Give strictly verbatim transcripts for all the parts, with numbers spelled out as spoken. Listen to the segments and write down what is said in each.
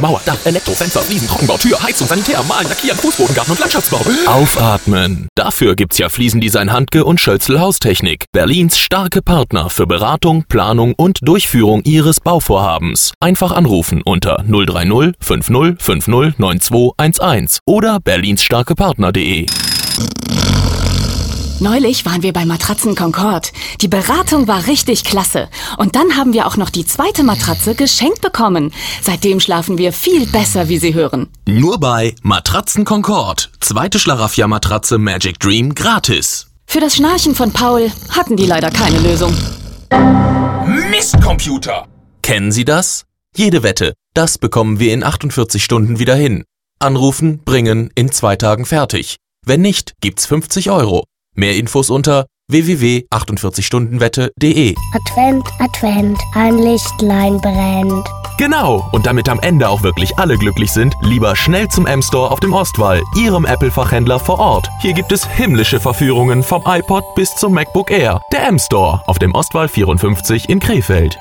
Mauer, Dach, Elektro, Fenster, Fliesen, Trockenbau, Tür, Heizung, Sanitär, Malen, Lackieren, Fußbodengarten und Landschaftsbau. Aufatmen. Dafür gibt's ja Fliesendesign Handke und Schölzel Haustechnik. Berlins starke Partner für Beratung, Planung und Durchführung Ihres Bauvorhabens. Einfach anrufen unter null drei null fünf null fünf null neun zwei eins eins oder berlinsstarkepartner punkt de. Neulich waren wir bei Matratzen Concord. Die Beratung war richtig klasse. Und dann haben wir auch noch die zweite Matratze geschenkt bekommen. Seitdem schlafen wir viel besser, wie Sie hören. Nur bei Matratzen Concord. Zweite Schlaraffia-Matratze Magic Dream gratis. Für das Schnarchen von Paul hatten die leider keine Lösung. Mistcomputer! Kennen Sie das? Jede Wette, das bekommen wir in achtundvierzig Stunden wieder hin. Anrufen, bringen, in zwei Tagen fertig. Wenn nicht, gibt's fünfzig Euro. Mehr Infos unter w w w punkt achtundvierzig stunden wette punkt de. Advent, Advent, ein Lichtlein brennt. Genau, und damit am Ende auch wirklich alle glücklich sind, lieber schnell zum M-Store auf dem Ostwall, Ihrem Apple-Fachhändler vor Ort. Hier gibt es himmlische Verführungen vom iPod bis zum MacBook Air. Der M-Store auf dem Ostwall vierundfünfzig in Krefeld.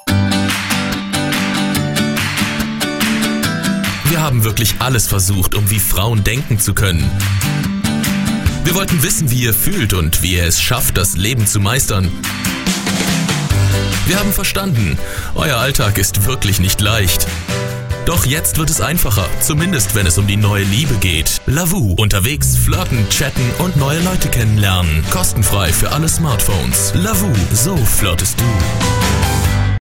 Wir haben wirklich alles versucht, um wie Frauen denken zu können. Wir wollten wissen, wie ihr fühlt und wie ihr es schafft, das Leben zu meistern. Wir haben verstanden, euer Alltag ist wirklich nicht leicht. Doch jetzt wird es einfacher, zumindest wenn es um die neue Liebe geht. Lavu, unterwegs flirten, chatten und neue Leute kennenlernen. Kostenfrei für alle Smartphones. Lavu, so flirtest du.